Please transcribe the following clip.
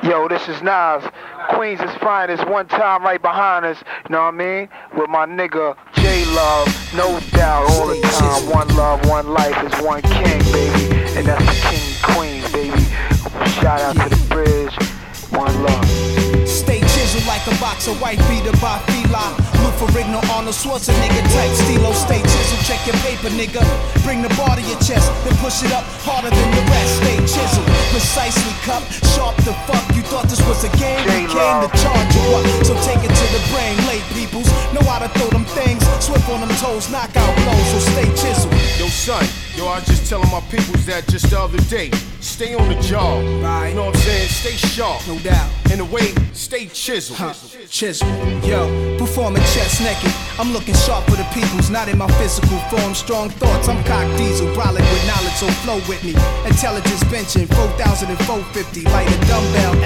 Yo, this is Nas. Queens is finest, one time right behind us, you know what I mean? With my nigga J-Love, no doubt, all the time. One love, one life is one king, baby. And that's the king of Queens, baby. Shout out to the bridge, one love. Stay chiseled like a box of white beater by Fila. Look for original Arnold Schwarzenegger type stilo. Stay chiseled, check your paper, nigga. Bring the bar to your chest, then push it up harder than the rest. Stay chiseled, precisely cup, sharp the fuck. You thought this was a game? We came to charge you up, so take it to the brain. Late peoples know how to throw them things. Swift on them toes, knock out blows, so stay chiseled. Yo son, yo I was just telling my peoples that just the other day. Stay on the job, right? You know what I'm saying? Stay sharp, no doubt. In the way, stay chiseled. Chisel, yo, performing chest naked. I'm looking sharp for the peoples, not in my physical form. Strong thoughts, I'm cock diesel, brolic with knowledge, so flow with me. Intelligence benching, 4,000 and 450, like a dumbbell.